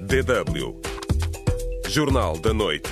DW Jornal da Noite.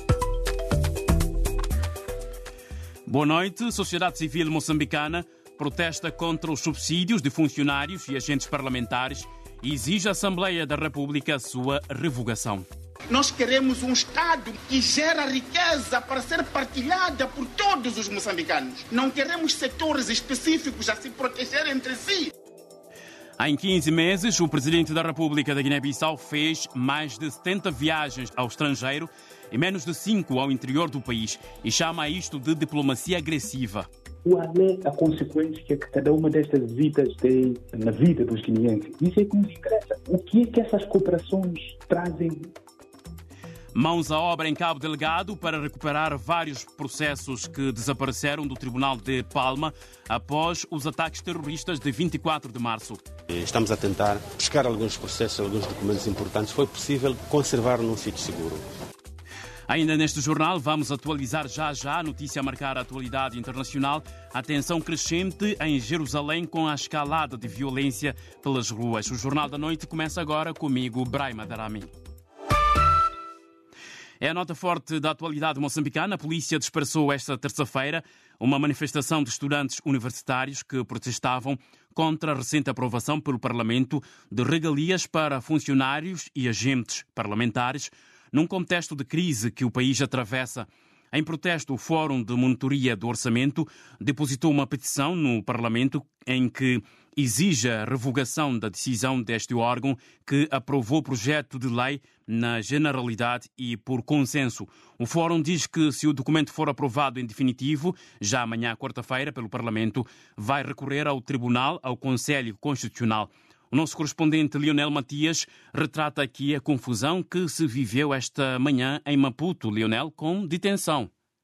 Boa noite. Sociedade civil moçambicana protesta contra os subsídios de funcionários e agentes parlamentares e exige à Assembleia da República a sua revogação. Nós queremos um Estado que gera riqueza para ser partilhada por todos os moçambicanos. Não queremos setores específicos a se proteger entre si. Em 15 meses, o Presidente da República da Guiné-Bissau fez mais de 70 viagens ao estrangeiro e menos de 5 ao interior do país e chama isto de diplomacia agressiva. Qual é a consequência que cada uma destas visitas tem na vida dos guineenses? Isso é que nos interessa. O que é que essas cooperações trazem? Mãos à obra em Cabo Delgado para recuperar vários processos que desapareceram do Tribunal de Palma após os ataques terroristas de 24 de março. Estamos a tentar buscar alguns processos, alguns documentos importantes. Foi possível conservar num sítio seguro. Ainda neste jornal vamos atualizar já a notícia a marcar a atualidade internacional. A tensão crescente em Jerusalém com a escalada de violência pelas ruas. O Jornal da Noite começa agora comigo, Braima Darami. É a nota forte da atualidade moçambicana. A polícia dispersou esta terça-feira uma manifestação de estudantes universitários que protestavam contra a recente aprovação pelo Parlamento de regalias para funcionários e agentes parlamentares num contexto de crise que o país atravessa. Em protesto, o Fórum de Monitoria do Orçamento depositou uma petição no Parlamento em que exige a revogação da decisão deste órgão que aprovou o projeto de lei na generalidade e por consenso. O Fórum diz que se o documento for aprovado em definitivo, já amanhã, quarta-feira, pelo Parlamento, vai recorrer ao Tribunal, ao Conselho Constitucional. O nosso correspondente Lionel Matias retrata aqui a confusão que se viveu esta manhã em Maputo. Lionel, com detenção.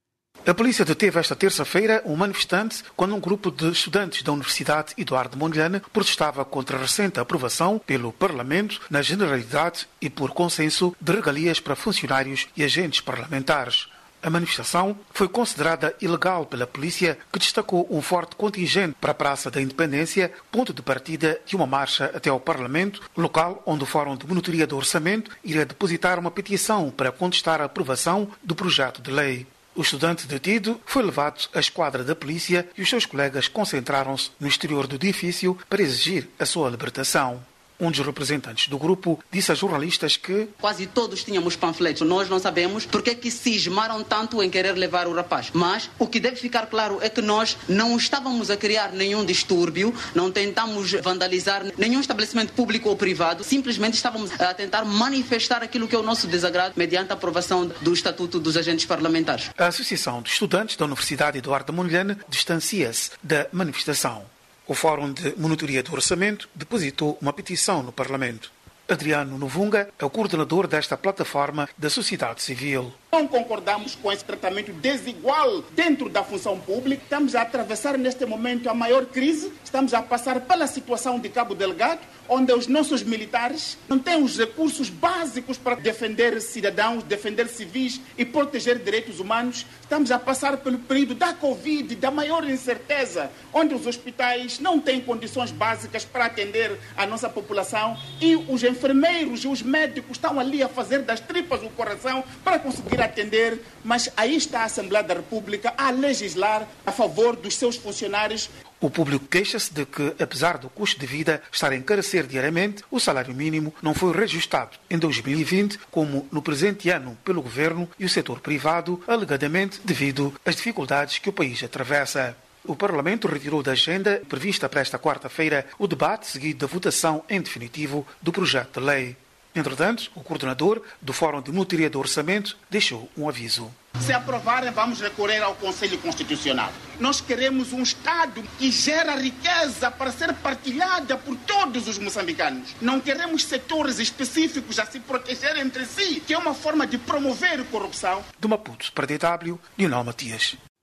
A polícia deteve esta terça-feira um manifestante quando um grupo de estudantes da Universidade Eduardo Mondlane protestava contra a recente aprovação pelo Parlamento, na generalidade e por consenso, de regalias para funcionários e agentes parlamentares. A manifestação foi considerada ilegal pela polícia, que destacou um forte contingente para a Praça da Independência, ponto de partida de uma marcha até ao Parlamento, local onde o Fórum de Monitoria do Orçamento iria depositar uma petição para contestar a aprovação do projeto de lei. O estudante detido foi levado à esquadra da polícia e os seus colegas concentraram-se no exterior do edifício para exigir a sua libertação. Um dos representantes do grupo disse a jornalistas que quase todos tínhamos panfletos. Nós não sabemos porque que cismaram tanto em querer levar o rapaz. Mas o que deve ficar claro é que nós não estávamos a criar nenhum distúrbio, não tentamos vandalizar nenhum estabelecimento público ou privado. Simplesmente estávamos a tentar manifestar aquilo que é o nosso desagrado mediante a aprovação do Estatuto dos Agentes Parlamentares. A Associação de Estudantes da Universidade Eduardo Mondlane distancia-se da manifestação. O Fórum de Monitoria do Orçamento depositou uma petição no Parlamento. Adriano Novunga é o coordenador desta plataforma da sociedade civil. Não concordamos com esse tratamento desigual dentro da função pública. Estamos a atravessar neste momento a maior crise. Estamos a passar pela situação de Cabo Delgado, onde os nossos militares não têm os recursos básicos para defender cidadãos, defender civis e proteger direitos humanos. Estamos a passar pelo período da Covid, da maior incerteza, onde os hospitais não têm condições básicas para atender a nossa população e os enfermeiros e os médicos estão ali a fazer das tripas o coração para conseguir atender, mas aí está a Assembleia da República a legislar a favor dos seus funcionários. O público queixa-se de que, apesar do custo de vida estar a encarecer diariamente, o salário mínimo não foi reajustado em 2020, como no presente ano, pelo governo e o setor privado, alegadamente devido às dificuldades que o país atravessa. O Parlamento retirou da agenda prevista para esta quarta-feira o debate seguido da votação em definitivo do projeto de lei. Entretanto, o coordenador do Fórum de Monitoria do Orçamento deixou um aviso. Se aprovarem, vamos recorrer ao Conselho Constitucional. Nós queremos um Estado que gera riqueza para ser partilhada por todos os moçambicanos. Não queremos setores específicos a se proteger entre si, que é uma forma de promover corrupção. Do Maputo para DW, Lionel Matias.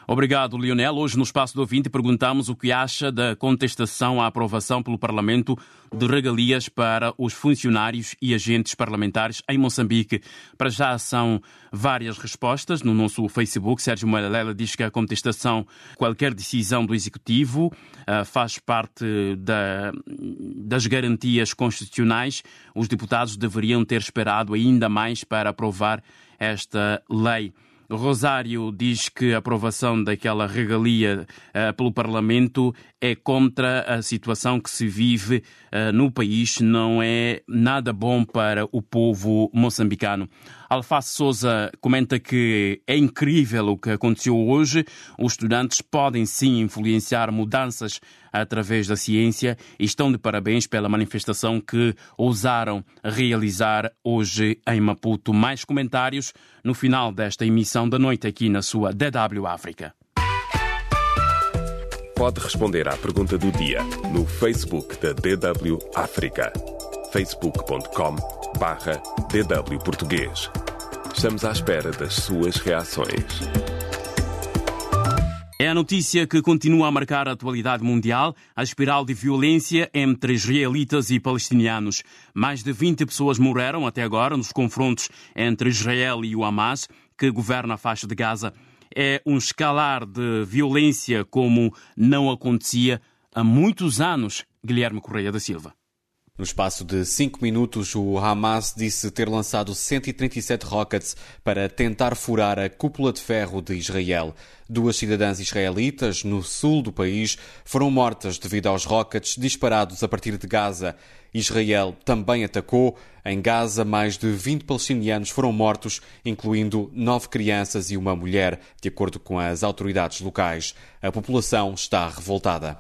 Obrigado, Lionel. Hoje, no Espaço do Ouvinte, perguntamos o que acha da contestação à aprovação pelo Parlamento de regalias para os funcionários e agentes parlamentares em Moçambique. Para já são várias respostas no nosso Facebook. Sérgio Moelela diz que a contestação, qualquer decisão do Executivo, faz parte das garantias constitucionais. Os deputados deveriam ter esperado ainda mais para aprovar esta lei. Rosário diz que a aprovação daquela regalia pelo Parlamento é contra a situação que se vive no país, não é nada bom para o povo moçambicano. Alface Souza comenta que é incrível o que aconteceu hoje. Os estudantes podem sim influenciar mudanças através da ciência e estão de parabéns pela manifestação que ousaram realizar hoje em Maputo. Mais comentários no final desta emissão da noite aqui na sua DW África. Pode responder à pergunta do dia no Facebook da DW África. facebook.com/DW Português. Estamos à espera das suas reações. É a notícia que continua a marcar a atualidade mundial, a espiral de violência entre israelitas e palestinianos. Mais de 20 pessoas morreram até agora nos confrontos entre Israel e o Hamas, que governa a faixa de Gaza. É um escalar de violência como não acontecia há muitos anos. Guilherme Correia da Silva. No espaço de 5 minutos, o Hamas disse ter lançado 137 rockets para tentar furar a cúpula de ferro de Israel. 2 cidadãs israelitas, no sul do país, foram mortas devido aos rockets disparados a partir de Gaza. Israel também atacou. Em Gaza, mais de 20 palestinianos foram mortos, incluindo 9 crianças e uma mulher, de acordo com as autoridades locais. A população está revoltada.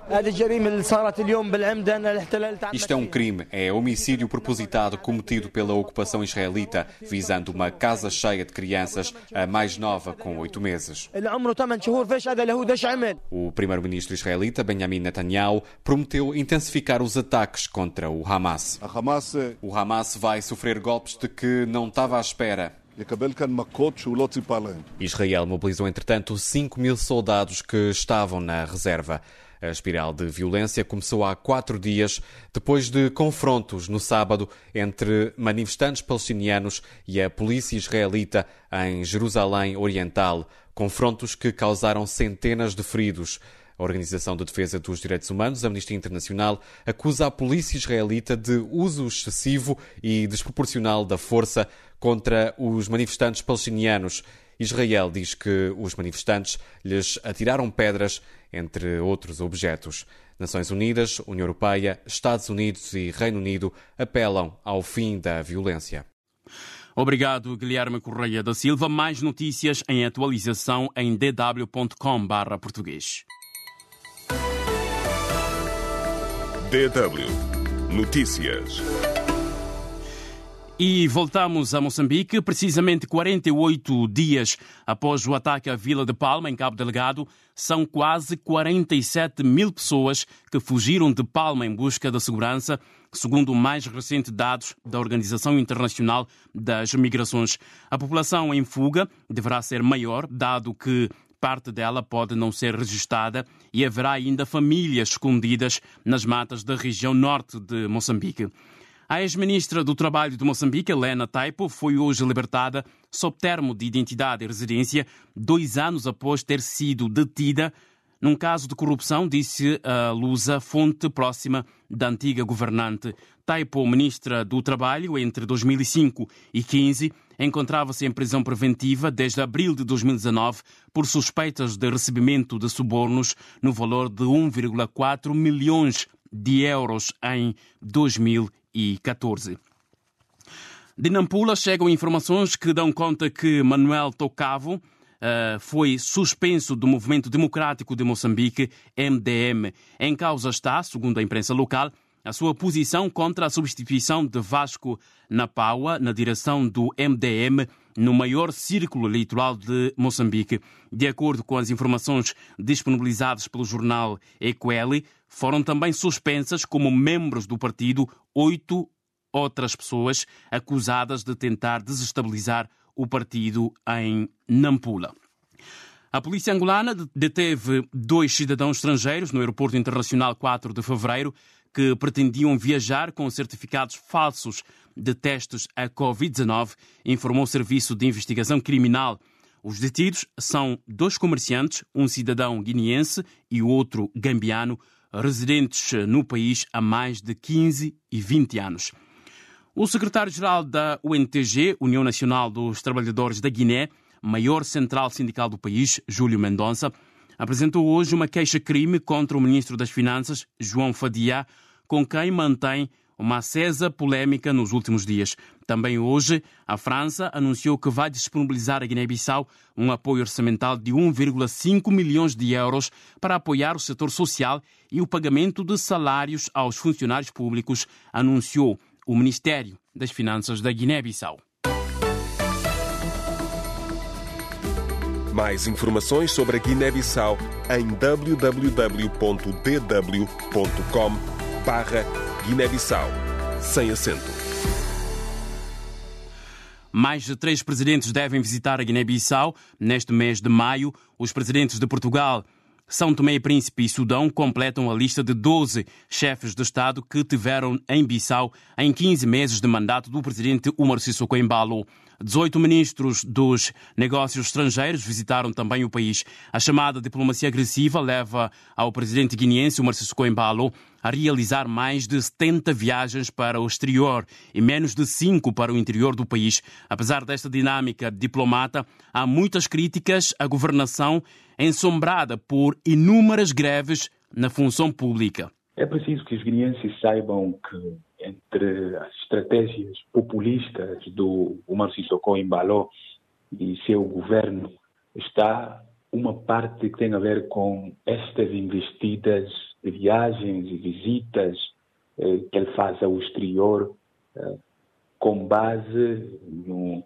Isto é um crime, é homicídio propositado cometido pela ocupação israelita, visando uma casa cheia de crianças, a mais nova com 8 meses. O primeiro-ministro israelita, Benjamin Netanyahu, prometeu intensificar os ataques contra o Hamas. O Hamas vai sofrer golpes de que não estava à espera. Israel mobilizou, entretanto, 5.000 soldados que estavam na reserva. A espiral de violência começou há 4 dias, depois de confrontos no sábado entre manifestantes palestinianos e a polícia israelita em Jerusalém Oriental. Confrontos que causaram centenas de feridos. A Organização de Defesa dos Direitos Humanos, a Amnistia Internacional, acusa a polícia israelita de uso excessivo e desproporcional da força contra os manifestantes palestinianos. Israel diz que os manifestantes lhes atiraram pedras, entre outros objetos. Nações Unidas, União Europeia, Estados Unidos e Reino Unido apelam ao fim da violência. Obrigado, Guilherme Correia da Silva. Mais notícias em atualização em dw.com/português. DW Notícias. E voltamos a Moçambique, precisamente 48 dias após o ataque à Vila de Palma, em Cabo Delgado. São quase 47.000 pessoas que fugiram de Palma em busca da segurança, segundo o mais recente dados da Organização Internacional das Migrações. A população em fuga deverá ser maior, dado que parte dela pode não ser registada e haverá ainda famílias escondidas nas matas da região norte de Moçambique. A ex-ministra do Trabalho de Moçambique, Helena Taipo, foi hoje libertada sob termo de identidade e residência 2 anos após ter sido detida num caso de corrupção, disse a Lusa, fonte próxima da antiga governante. Taipo, ministra do Trabalho, entre 2005 e 2015, encontrava-se em prisão preventiva desde abril de 2019 por suspeitas de recebimento de subornos no valor de 1,4 milhões de euros em 2014. De Nampula chegam informações que dão conta que Manuel Tocavo foi suspenso do Movimento Democrático de Moçambique, MDM. Em causa está, segundo a imprensa local, a sua posição contra a substituição de Vasco Napaua na direção do MDM no maior círculo eleitoral de Moçambique. De acordo com as informações disponibilizadas pelo jornal Equeli, foram também suspensas como membros do partido 8 outras pessoas acusadas de tentar desestabilizar o partido em Nampula. A polícia angolana deteve 2 cidadãos estrangeiros no aeroporto internacional 4 de fevereiro que pretendiam viajar com certificados falsos de testes a Covid-19, informou o Serviço de Investigação Criminal. Os detidos são 2 comerciantes, um cidadão guineense e o outro gambiano, residentes no país há mais de 15 e 20 anos. O secretário-geral da UNTG, União Nacional dos Trabalhadores da Guiné, maior central sindical do país, Júlio Mendonça, apresentou hoje uma queixa-crime contra o ministro das Finanças, João Fadia, com quem mantém uma acesa polémica nos últimos dias. Também hoje, a França anunciou que vai disponibilizar a Guiné-Bissau um apoio orçamental de 1,5 milhões de euros para apoiar o setor social e o pagamento de salários aos funcionários públicos, anunciou o Ministério das Finanças da Guiné-Bissau. Mais informações sobre a Guiné-Bissau em www.dw.com/Guiné-Bissau, sem acento. Mais de 3 presidentes devem visitar a Guiné-Bissau neste mês de maio. Os presidentes de Portugal, São Tomé e Príncipe e Sudão completam a lista de 12 chefes de Estado que tiveram em Bissau em 15 meses de mandato do presidente Umaro Sissoko Embalo. 18 ministros dos negócios estrangeiros visitaram também o país. A chamada diplomacia agressiva leva ao presidente guineense Umaro Sissoko Embalo a realizar mais de 70 viagens para o exterior e menos de 5 para o interior do país. Apesar desta dinâmica diplomata, há muitas críticas à governação ensombrada por inúmeras greves na função pública. É preciso que os guineenses saibam que entre as estratégias populistas do Umaro Sissoko Embalo e seu governo está uma parte que tem a ver com estas investidas de viagens e visitas que ele faz ao exterior com base no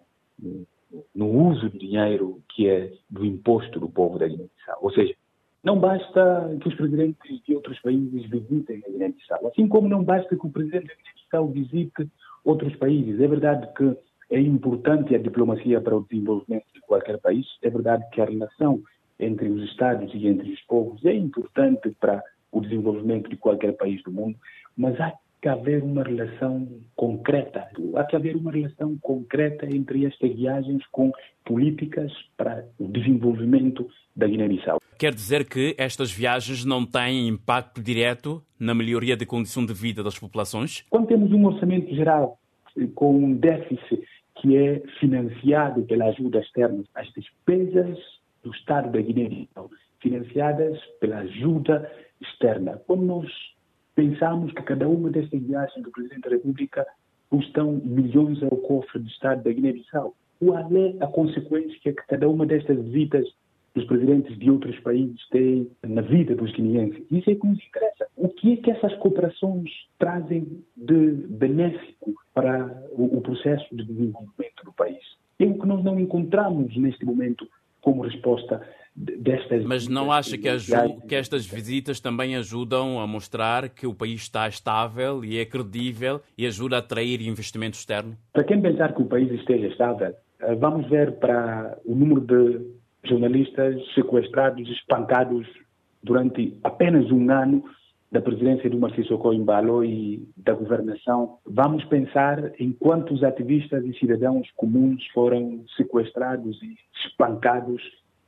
uso do dinheiro que é do imposto do povo da Guiné-Bissau. Ou seja, não basta que os presidentes de outros países visitem a Guiné-Bissau, assim como não basta que o presidente da Guiné-Bissau visite outros países. É verdade que é importante a diplomacia para o desenvolvimento de qualquer país, é verdade que a relação entre os Estados e entre os povos é importante para o desenvolvimento de qualquer país do mundo, mas há que haver uma relação concreta. Há que haver uma relação concreta entre estas viagens com políticas para o desenvolvimento da Guiné-Bissau. Quer dizer que estas viagens não têm impacto direto na melhoria da condição de vida das populações? Quando temos um orçamento geral com um déficit que é financiado pela ajuda externa, as despesas do Estado da Guiné-Bissau financiadas pela ajuda externa. Quando nós pensamos que cada uma destas viagens do Presidente da República custam milhões ao cofre do Estado da Guiné-Bissau, qual é a consequência que cada uma destas visitas dos presidentes de outros países têm na vida dos guineenses? Isso é que nos interessa. O que é que essas cooperações trazem de benéfico para o processo de desenvolvimento do país? É o que nós não encontramos neste momento como resposta destas... Mas não acha que estas visitas também ajudam a mostrar que o país está estável e é credível e ajuda a atrair investimento externo? Para quem pensar que o país esteja estável, vamos ver para o número de jornalistas sequestrados, espancados durante apenas um ano da presidência do Umaro Sissoko Embalo e da governação. Vamos pensar em quantos ativistas e cidadãos comuns foram sequestrados e espancados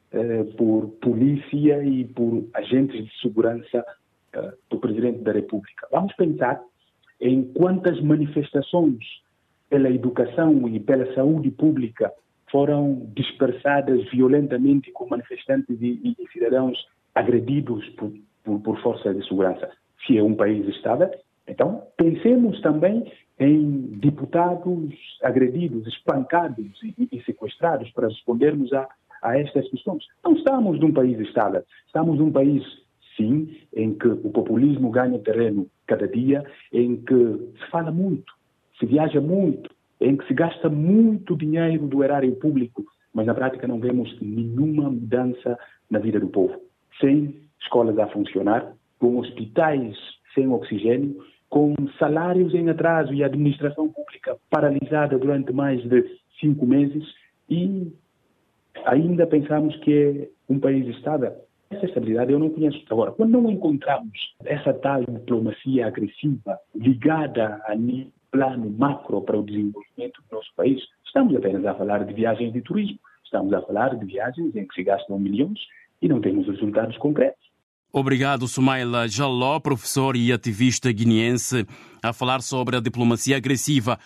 por polícia e por agentes de segurança do Presidente da República. Vamos pensar em quantas manifestações pela educação e pela saúde pública foram dispersadas violentamente com manifestantes e cidadãos agredidos por forças de segurança. Se é um país estável, então pensemos também em deputados agredidos, espancados e sequestrados para respondermos a estas questões. Não estamos num país estável. Estamos num país, sim, em que o populismo ganha terreno cada dia, em que se fala muito, se viaja muito, em que se gasta muito dinheiro do erário público, mas na prática não vemos nenhuma mudança na vida do povo. Sem escolas a funcionar, com hospitais sem oxigênio, com salários em atraso e administração pública paralisada durante mais de 5 meses e ainda pensamos que é um país estável. Essa estabilidade eu não conheço. Agora, quando não encontramos essa tal diplomacia agressiva ligada a nível plano macro para o desenvolvimento do nosso país, estamos apenas a falar de viagens de turismo, estamos a falar de viagens em que se gastam milhões e não temos resultados concretos. Obrigado, Soumaila Jaló, professor e ativista guineense, a falar sobre a diplomacia agressiva.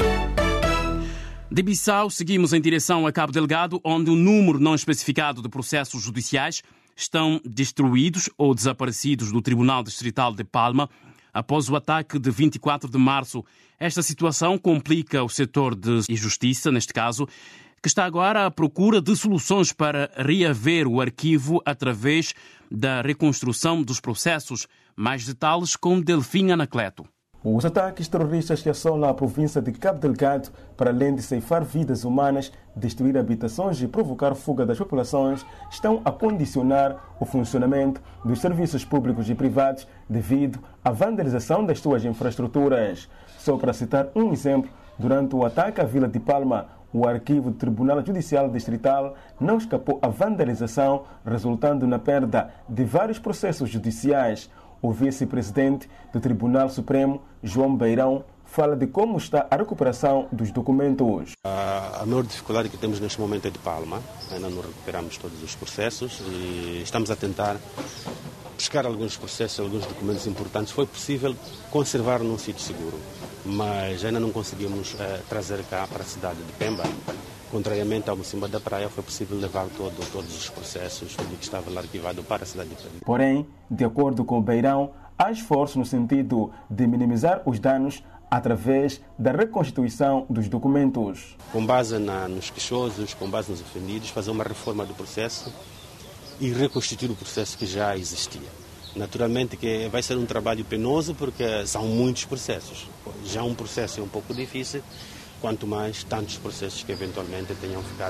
De Bissau, seguimos em direção a Cabo Delgado, onde um número não especificado de processos judiciais estão destruídos ou desaparecidos do Tribunal Distrital de Palma após o ataque de 24 de março. Esta situação complica o setor de justiça, neste caso, que está agora à procura de soluções para reaver o arquivo através da reconstrução dos processos. Mais detalhes com Delfim Anacleto. Os ataques terroristas que assolam a província de Cabo Delgado, para além de ceifar vidas humanas, destruir habitações e provocar fuga das populações, estão a condicionar o funcionamento dos serviços públicos e privados devido à vandalização das suas infraestruturas. Só para citar um exemplo, durante o ataque à Vila de Palma, o arquivo do Tribunal Judicial Distrital não escapou à vandalização, resultando na perda de vários processos judiciais. O vice-presidente do Tribunal Supremo, João Beirão, fala de como está a recuperação dos documentos. A maior dificuldade que temos neste momento é de Palma. Ainda não recuperamos todos os processos e estamos a tentar buscar alguns processos, alguns documentos importantes. Foi possível conservar num sítio seguro, mas ainda não conseguimos trazer cá para a cidade de Pemba. Contrariamente ao Mocimba da Praia, foi possível levar todos os processos, tudo que estava lá arquivado para a cidade de Pemba. Porém, de acordo com o Beirão, há esforço no sentido de minimizar os danos através da reconstituição dos documentos. Com base nos queixosos, com base nos ofendidos, fazer uma reforma do processo e reconstituir o processo que já existia. Naturalmente que vai ser um trabalho penoso porque são muitos processos. Já um processo é um pouco difícil, quanto mais tantos processos que eventualmente tenham ficado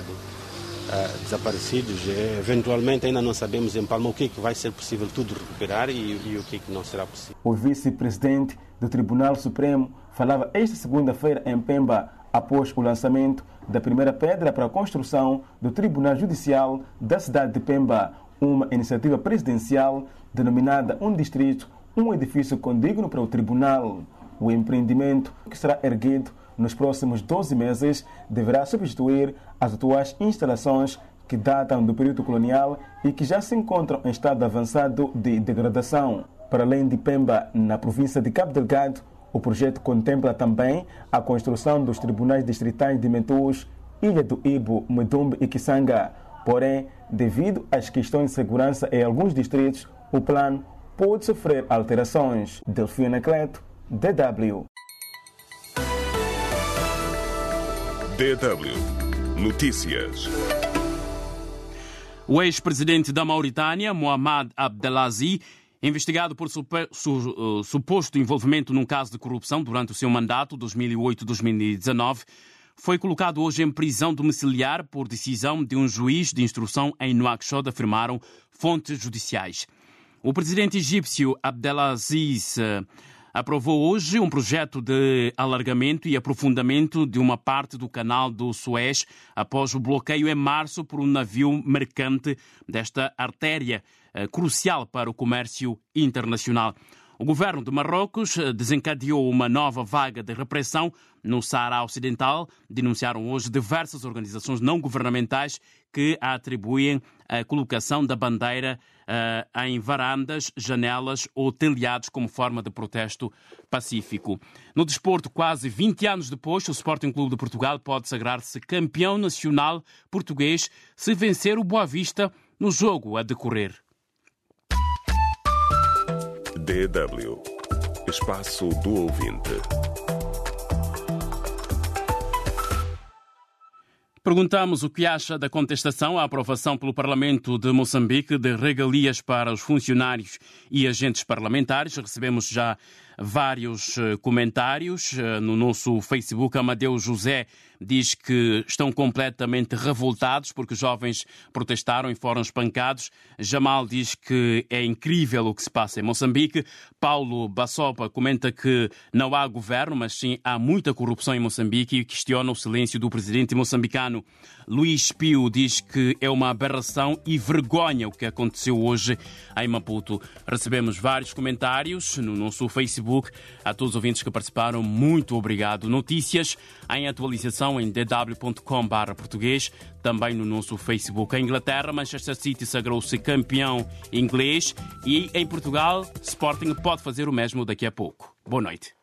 desaparecidos. Eventualmente ainda não sabemos em Palma o que vai ser possível tudo recuperar e o que não será possível. O vice-presidente do Tribunal Supremo falava esta segunda-feira em Pemba, após o lançamento da primeira pedra para a construção do Tribunal Judicial da cidade de Pemba, uma iniciativa presidencial denominada Um Distrito, um edifício condigno para o tribunal. O empreendimento, que será erguido nos próximos 12 meses, deverá substituir as atuais instalações que datam do período colonial e que já se encontram em estado avançado de degradação. Para além de Pemba, na província de Cabo Delgado, o projeto contempla também a construção dos tribunais distritais de Mentus, Ilha do Ibo, Medumbe e Kisanga. Porém, devido às questões de segurança em alguns distritos, o plano pode sofrer alterações. Delfim Anacleto, DW. DW Notícias. O ex-presidente da Mauritânia, Mohamed Abdelaziz, investigado por suposto envolvimento num caso de corrupção durante o seu mandato 2008-2019, foi colocado hoje em prisão domiciliar por decisão de um juiz de instrução em Nouakchott, afirmaram fontes judiciais. O presidente egípcio Abdelaziz aprovou hoje um projeto de alargamento e aprofundamento de uma parte do canal do Suez após o bloqueio em março por um navio mercante desta artéria crucial para o comércio internacional. O governo de Marrocos desencadeou uma nova vaga de repressão no Saara Ocidental. Denunciaram hoje diversas organizações não governamentais que atribuem a colocação da bandeira em varandas, janelas ou telhados como forma de protesto pacífico. No desporto, quase 20 anos depois, o Sporting Clube de Portugal pode sagrar-se campeão nacional português se vencer o Boa Vista no jogo a decorrer. DW Espaço do Ouvinte. Perguntamos o que acha da contestação à aprovação pelo Parlamento de Moçambique de regalias para os funcionários e agentes parlamentares. Recebemos já vários comentários. No nosso Facebook, Amadeu José diz que estão completamente revoltados porque os jovens protestaram e foram espancados. Jamal diz que é incrível o que se passa em Moçambique. Paulo Bassopa comenta que não há governo, mas sim há muita corrupção em Moçambique e questiona o silêncio do presidente moçambicano. Luís Pio diz que é uma aberração e vergonha o que aconteceu hoje em Maputo. Recebemos vários comentários no nosso Facebook. A todos os ouvintes que participaram, muito obrigado. Notícias em atualização em dw.com/português, também no nosso Facebook. Em Inglaterra, Manchester City sagrou-se campeão inglês e em Portugal, Sporting pode fazer o mesmo daqui a pouco. Boa noite.